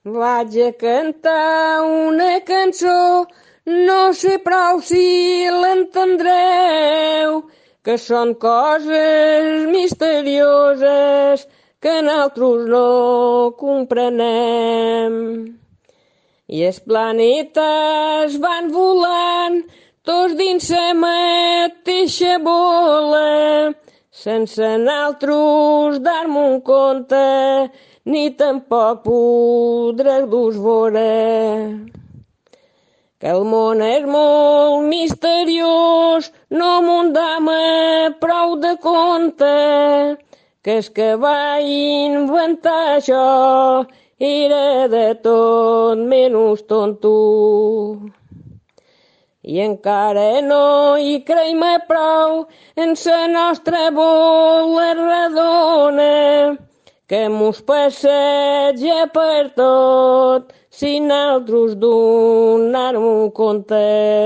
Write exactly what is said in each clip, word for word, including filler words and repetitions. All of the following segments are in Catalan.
Vaig a cantar una cançó, no sé prou si l'entendreu, que són coses misterioses que nosaltres no comprenem. I els planetes van volant, tots dins la mateixa bola, sense naltros dar-me compte, ni tampoc podràs dus veure. Que el món és molt misteriós, no m'ho dama prou de compte, que el que va inventar això era de tot menys tonto. I encara no hi creiem prou en la nostra bola redona, que mos passeja per tot si nosaltres donar-m'ho compte.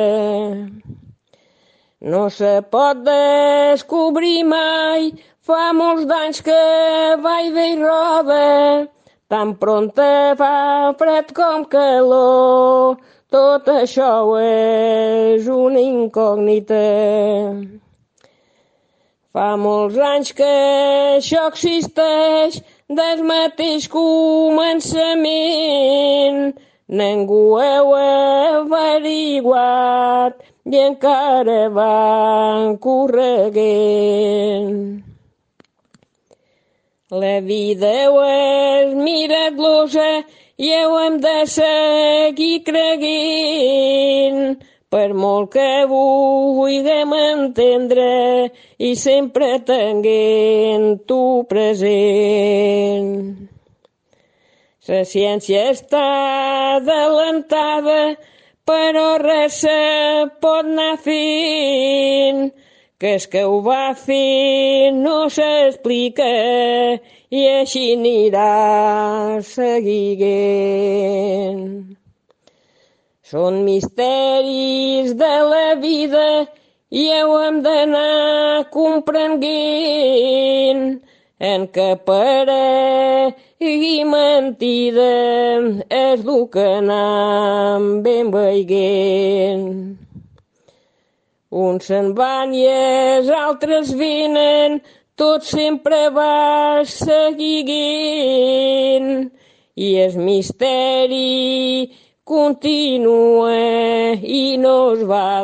No se pot descobrir mai, fa molts d'anys que vaig de roba, tan pronta fa fred com calor, tot això és una incògnita. Fa molts anys que això existeix, del mateix començament. Ningú ho ha averiguat i encara van correguent. La vida és miradlosa i ho hem de seguir creient, per molt que vulguem entendre i sempre tenint-ho present. La ciència està adelantada, però res se pot anar fent, que el que ho va fer no s'explica i així anirà seguint. Són misteris de la vida i ho hem d'anar comprenent, en què paregui mentida és el que anem ben veient. Uns se'n van i els altres venen, tot sempre va seguint, i el misteri continua i no es va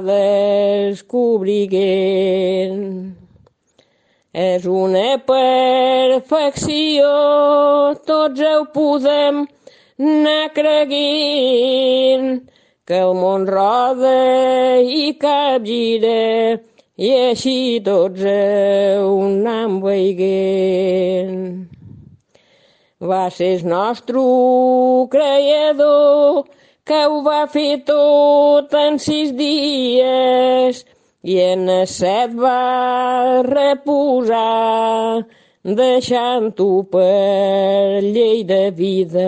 descobrint. És una perfecció, tots ho podem anar creient, que el món roda i capgira i així tots ho anem veient. Va ser el nostre creador que ho va fer tot en sis dies i en el set va reposar, deixant-ho per llei de vida.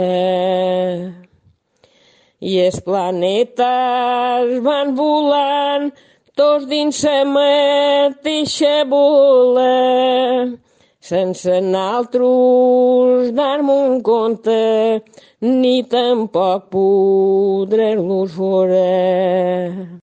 I els planetes van volant, tots dins la mateixa bola, sense naltros dar-me compte, ni tampoc podrem-los veure.